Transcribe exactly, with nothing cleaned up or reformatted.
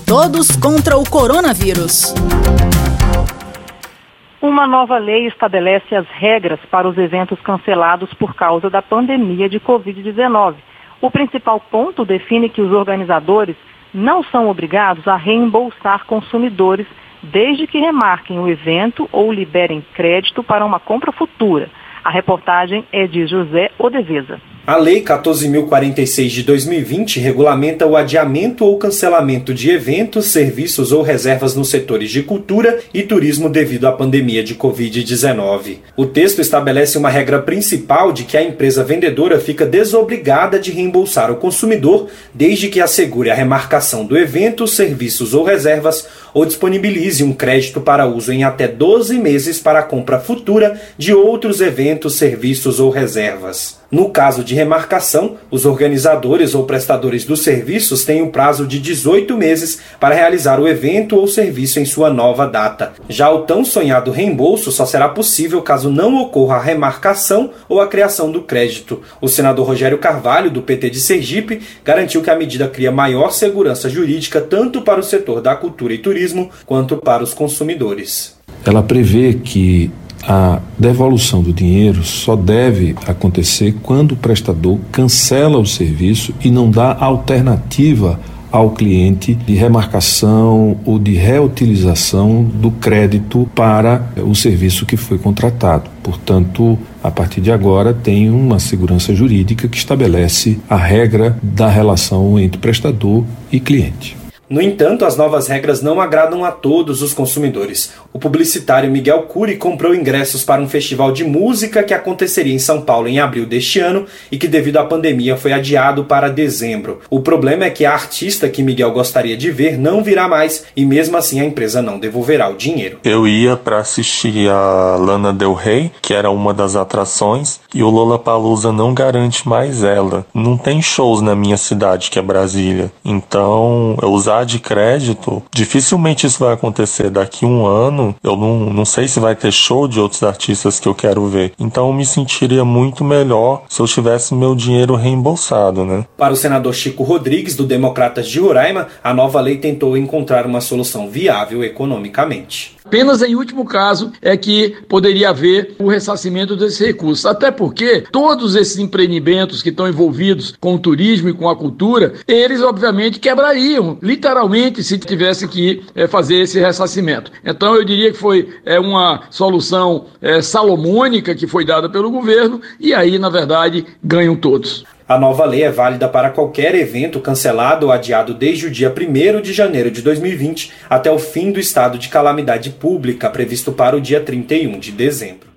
Todos contra o coronavírus. Uma nova lei estabelece as regras para os eventos cancelados por causa da pandemia de covid dezenove. O principal ponto define que os organizadores não são obrigados a reembolsar consumidores desde que remarquem o evento ou liberem crédito para uma compra futura. A reportagem é de José Odeveza. A Lei quatorze mil e quarenta e seis de dois mil e vinte regulamenta o adiamento ou cancelamento de eventos, serviços ou reservas nos setores de cultura e turismo devido à pandemia de covid dezenove. O texto estabelece uma regra principal de que a empresa vendedora fica desobrigada de reembolsar o consumidor desde que assegure a remarcação do evento, serviços ou reservas ou disponibilize um crédito para uso em até doze meses para a compra futura de outros eventos, serviços ou reservas. No caso de remarcação, os organizadores ou prestadores dos serviços têm um prazo de dezoito meses para realizar o evento ou serviço em sua nova data. Já o tão sonhado reembolso só será possível caso não ocorra a remarcação ou a criação do crédito. O senador Rogério Carvalho, do P T de Sergipe, garantiu que a medida cria maior segurança jurídica tanto para o setor da cultura e turismo quanto para os consumidores. Ela prevê que a devolução do dinheiro só deve acontecer quando o prestador cancela o serviço e não dá alternativa ao cliente de remarcação ou de reutilização do crédito para o serviço que foi contratado. Portanto, a partir de agora tem uma segurança jurídica que estabelece a regra da relação entre prestador e cliente. No entanto, as novas regras não agradam a todos os consumidores. O publicitário Miguel Cury comprou ingressos para um festival de música que aconteceria em São Paulo em abril deste ano e que, devido à pandemia, foi adiado para dezembro. O problema é que a artista que Miguel gostaria de ver não virá mais e, mesmo assim, a empresa não devolverá o dinheiro. Eu ia para assistir a Lana Del Rey, que era uma das atrações, e o Lollapalooza não garante mais ela. Não tem shows na minha cidade, que é Brasília. Então, eu usar de crédito, dificilmente isso vai acontecer daqui a um ano. Eu não, não sei se vai ter show de outros artistas que eu quero ver. Então eu me sentiria muito melhor se eu tivesse meu dinheiro reembolsado, né? Para o senador Chico Rodrigues, do Democratas de Roraima, a nova lei tentou encontrar uma solução viável economicamente. Apenas em último caso é que poderia haver o ressarcimento desses recursos. Até porque todos esses empreendimentos que estão envolvidos com o turismo e com a cultura, eles obviamente quebrariam, literalmente, se tivesse que é, fazer esse ressarcimento. Então eu diria que foi é, uma solução é, salomônica que foi dada pelo governo e aí, na verdade, ganham todos. A nova lei é válida para qualquer evento cancelado ou adiado desde o dia primeiro de janeiro de dois mil e vinte até o fim do estado de calamidade pública previsto para o dia trinta e um de dezembro.